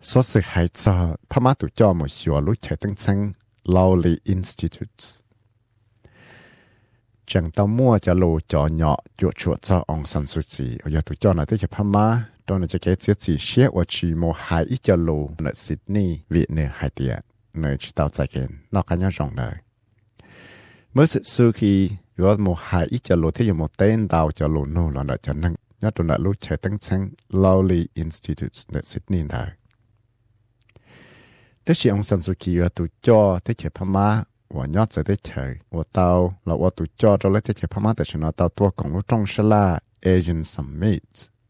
số sự hại cho phá má tụ cho một xóa lúc chạy tăng xanh Lowry Institute chẳng tao mua cho lô cho nhỏ chuột chuột cho ông San Suu Kyi ở giờ tụ cho nó tới chụp phá má đó là cho cái chiếc gì xé và chỉ một hai ít cho lô ở Sydney Việt Nam hai tiệt nơi chỉ tao tại cái nó cá nhau rộng đời mới sự khi có một hai ít cho lô thế một tên tàu cho lô nô là cho năng nhớ tụ là lúc chạy tăng xanh Lowry Institute ở Sydney đời thế thì ông San Suu Kyi ở tụ cho thế chụp phá má và nhớ sẽ thế chơi và tao là và tụ cho lấy thế chụp phá má để cho nó tao tua cùng lúc trong Sala Asian Summit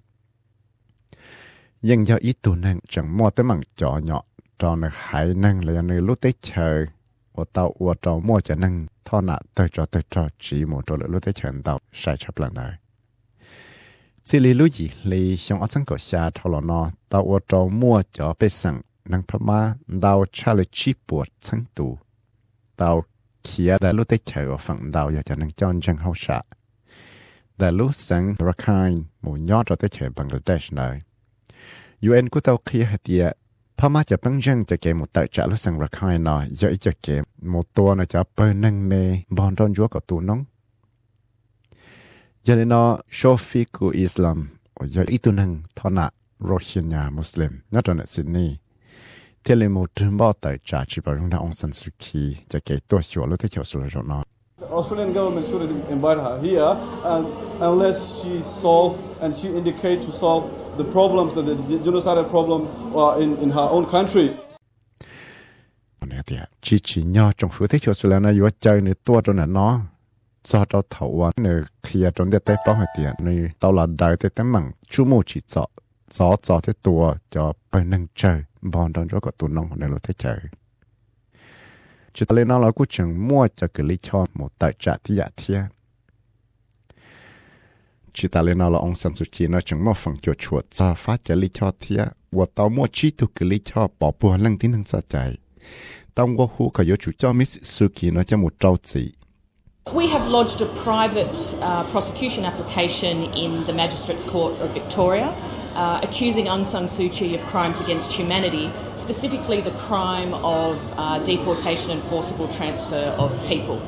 nhưng do ít tụ năng chẳng mua tới bằng cho nhỏ cho nó hại năng là nơi lúc thế chơi và tao và cho mua cho năng thọ nạ tới cho chỉ một chỗ lúc thế chơi tao sai chấp lần này chỉ lý lúc gì lý xong ở trong cổ xa thọ là nó tao và cho mua cho bé sang năng phá má tao trả lời chi buộc sáng tụ tao kia đã lúc tới chơi ở phần tao giờ cho năng chọn chân hậu xạ đã lúc sáng Rakhine một nhót cho tới chơi Bangladesh này UN của tao kia hạt địa phá má cho băng dân cho kể một tại trả lúc sáng Rakhine nó giờ cho kể một tua nó cho bơi năng mê bọn tròn chúa của tụ nông giờ nên nó Shafiq của Islam ở giờ ít tụ năng thọ nạ Rohingya Muslim nhớ trong Sydney thế là một trường bao tại trả chỉ bảo chúng ta ông San Suu Kyi cho cáiตัวชัวร์แล้วที่เขียวสุดเลยเนาะ Australian government shouldn't invite her here unless she solve and she indicate to solve the problems that the genocidal problem in her own country. เนี่ยเดียchỉ nhau trong phủ thếเขียวสุดแล้วนะอยู่ใจในตัวตรงนั้นเนาะcho tao thầuว่าเนี่ยเคลียร์ตรงเดียได้ป้องให้เดียในตลาดได้แต่มั่งชั่วโมงchỉ cho thếตัวจะไปนั่งเจอบอลตอนช่วงกับตัวน้องในรถเฉยจุดเล่นน้องเราก็จึงมั่วจะเกิดลิชอนหมดแต่จ่าที่อยากเทียจุดเล่นน้องเราองซันสุจีน้อยจึงมั่วฝังจุดชัวจะฟ้าจะลิชอเทียว่าเตามั่วชี้ถูกเกิดลิชอปอปัวเรื่องที่นั่งสะใจต้องว่าหูเขาโยจุเจ้ามิสสุกีน้อยจะหมดเจ้าจี We have lodged a private prosecution application in the Magistrates Court of Victoria accusing Aung San Suu Kyi of crimes against humanity, specifically the crime of deportation and forcible transfer of people.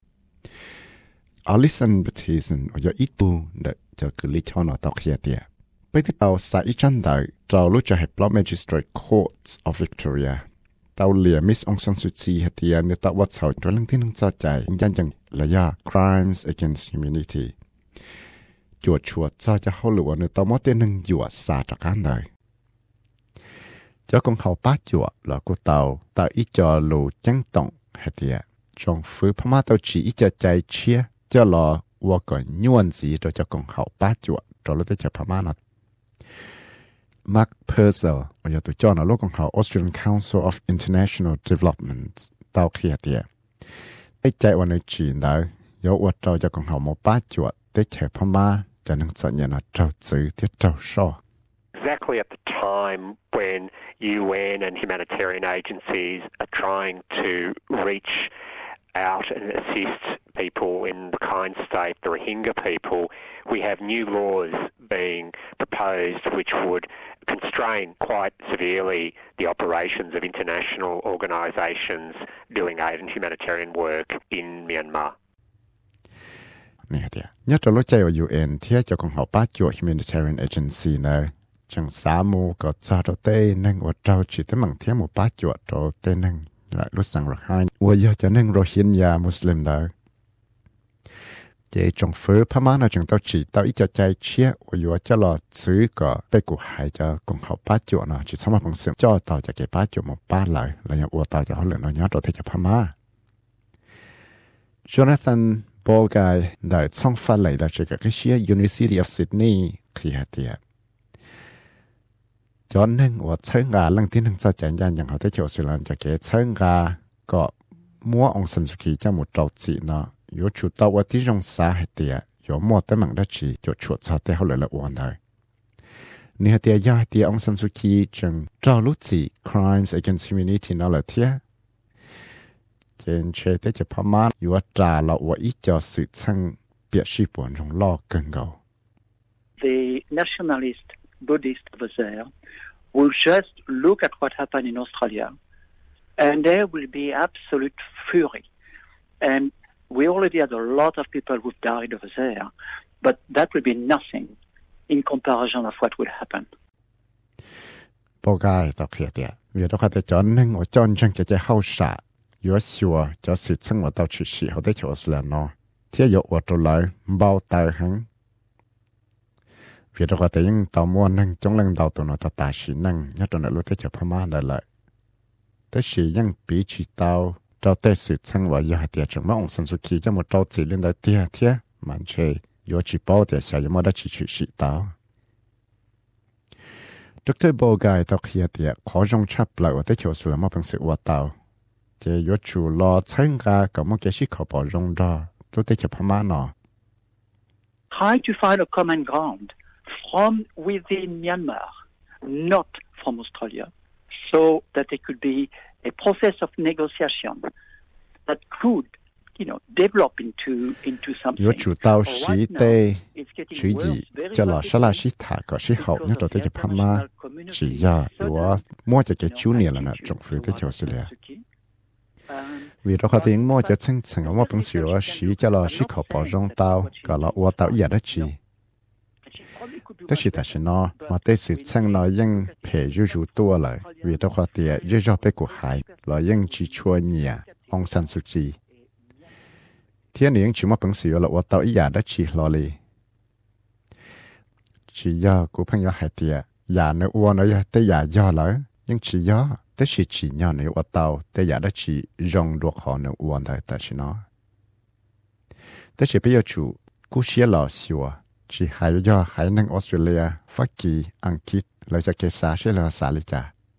Alison Baptiste ở ít bu để cho cứ lý cho nó tao kia tiệt. Bây giờ tao sẽ ít chân đời tao lúc cho hệ Magistrate Court of Victoria. Tao lìa Miss Aung San Suu Kyi hệ tiệt nên tao bắt đầu cho lần thứ năng cho chạy dân là do crimes against humanity. Chuột cho hậu lụa nơi tao mất tên nâng dụa xa cho cả đời. Cho con hậu bát dụa là của tao ít cho lù chân tổng hệ tiệt. Trong phứ phá má tao chỉ ít cho chạy chia cho là và còn nhuận gì cho con hậu bát dụa rồi lúc tới cho phá má nó. Mark Purcell ở giờ tụi cho nó lúc con hậu Australian Council of International Development tao kia tiệt. Ai chạy vào nơi chỉ đó yếu và trao cho con hậu một bát dụa tới chạy phá má cho nên sợ nhận là trao chữ thiết trao so. Exactly at the time when UN and humanitarian agencies are trying to reach out and assist people in Rakhine State, the Rohingya people, we have new laws being proposed which would constrain quite severely the operations of international organisations doing aid and humanitarian work in Myanmar. Nè tiệt, nhớ cho lúc chạy vào UN thì cho con họ bắt chuột humanitarian agency này, chẳng xa mù có cho đồ tê năng và trao chỉ tới bằng thiết một bắt chuột đồ tê năng lại lúc sang Rakhine, và giờ cho nên Rohingya Muslim đó. Vậy trong phứ phá má nào chẳng tao chỉ tao ít cho chạy chia, và giờ cho là xứ có被cụ hại cho con họ bắt chuột nó chỉ xong mà bằng sự cho tao cho cái bắt chuột một bắt lại là nhà tao cho họ lượng nó nhớ đồ thế cho phá má. Jonathan Ball guy đã trong phát lại là chỉ cái xia University of Sydney khi hạt tiệt. Cho nên và chơi gà lần tiên năng cho chạy ra những họ tới chỗ sự làm cho cái chơi gà có mua ông San Suu Kyi cho một trâu chị nó yếu chủ tàu ở tí trong xã hạt tiệt yếu mua tới mạng đất chỉ cho chuột sao tới họ lại là uổng đời. Nếu hạt tiệt do hạt tiệt ông San Suu Kyi chừng trâu lúc chị crimes against humanity nó là thiệt. Trên chế tới cho phá má yếu trả là và ít cho sự chăng biệt sĩ buồn trong lo cân cầu. The nationalist Buddhist was there will just look at what happened in Australia, and there will be absolute fury. And we already had a lot of people who've died over there, but that will be nothing in comparison of what will happen. Bộ gai tao kia tiệt, vì đó có cho nên ở trong chân cái hậu sản, yếu xua cho sự sinh hoạt tao chỉ sĩ họ để cho là nó, thế yếu ở chỗ lại bao tài hắn. Vì đó có những tao mua năng trong lần đầu tụi nó tao tài sĩ năng, nhất là lúc thế cho phá má lại lại. Thế sĩ những bí chỉ tao, trao tê sự sinh hoạt yếu hạt tiệt trong mong sinh xuất khí cho một trao chỉ lên tới tiệt thế, mà chơi yếu chỉ bao tiệt xài yếu mà đã chỉ sĩ tao. Dr. Bộ gai tao kia tiệt khó trong chấp lại ở tới chỗ sự là một bằng sự hoạt tạo. Chỉ yếu chủ lo chân ra có một cái sự khó bỏ rong ra, lúc tới chỗ phá má nó. Try to find a common ground from within Myanmar, not from Australia, so that there could be a process of negotiation that could, develop into something. Yếu chủ tao sĩ tê, chứ gì, cho là sao là sĩ thả có sĩ hậu nhất rồi tới chỗ phá má. Chỉ do yếu mua cho cái chú này là nó trồng phương tới chỗ xử lý. Vì đó có tiếng mua cho chân thành ở một bằng sự ở sĩ cho là sĩ khó bỏ rong tao, cả là ua tao ý đó chỉ. Đó chỉ là nó, mà tới sự chân nó vẫn phải rủ tua lại, vì đó có tiếng rủ bé của hải, là vẫn chỉ chua nhẹ, ông San Suu Kyi. Thiên nhiên chỉ một bằng sự là ua tao ý đó chỉ lo lì. Chỉ do của朋友海底呀呢我呢呀得呀要了因只要但是只要呢我到得呀的只用落好呢我的但是呢但是不要主故事老说只还要还能 Australia 法国อังกฤษเราจะเกษาใช่แล้วสาลิกา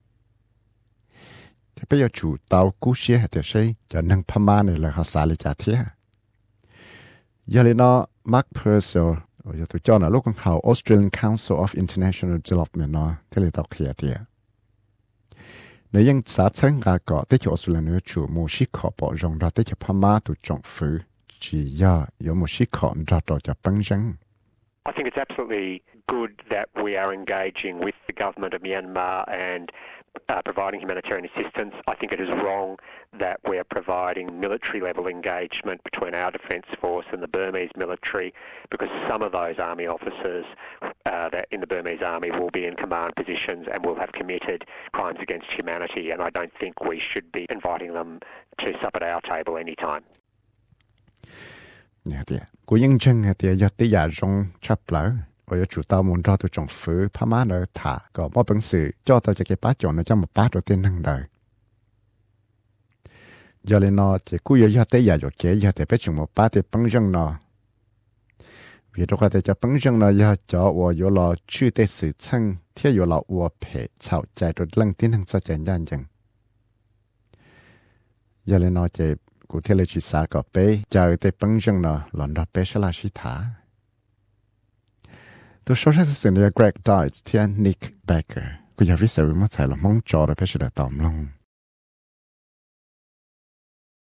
แต่不要主到故事还得ใช่จะ能พม่าเนี่ยแล้วสาลิกาเทียอย่าเลยเนาะ Mark Purcellอยู่ตัวจอนะลูกของเขา Australian Council of International Development เนาะที่เราต้องเคลียร์เดียในยังสาธารณรัฐก็ได้จากออสเตรเลียเนื้อจูมูชิขอปอรงเราได้จากพม่าตัวจงฟื้นจีย่าอยู่มูชิขอเราต่อจากปังจัง I think it's absolutely good that we are engaging with the government of Myanmar and providing humanitarian assistance. I think it is wrong that we are providing military-level engagement between our defence force and the Burmese military because some of those army officers that in the Burmese army will be in command positions and will have committed crimes against humanity, and I don't think we should be inviting them to sup at our table anytime. Cú yên chân thì giờ tới giờ rong chấp lỡ, ở chủ tàu muốn cho tụi chồng phứ phá má nữa thả, có một bằng sự cho tao cho cái bát chọn nó cho một bát đầu tiên năng đời. Giờ lên nó chỉ cú giờ tới giờ rồi kế giờ thì phải chọn một bát thì bằng răng nó. Vì đó có thể cho bằng răng nó giờ cho ở giờ là chưa tới sự chân, theo giờ là ở phải chào chạy rồi lăng tiến hành cho chạy nhanh chừng. Giờ lên nó chỉ cụ thể là chỉ xa có bé chờ tới bằng răng nó lần đó bé sẽ là sĩ thả. Tôi số ra sự này Greg Dietz thiên Nick Becker, cô giáo viết sự mất sai là mong cho rồi bé sẽ được tóm lòng.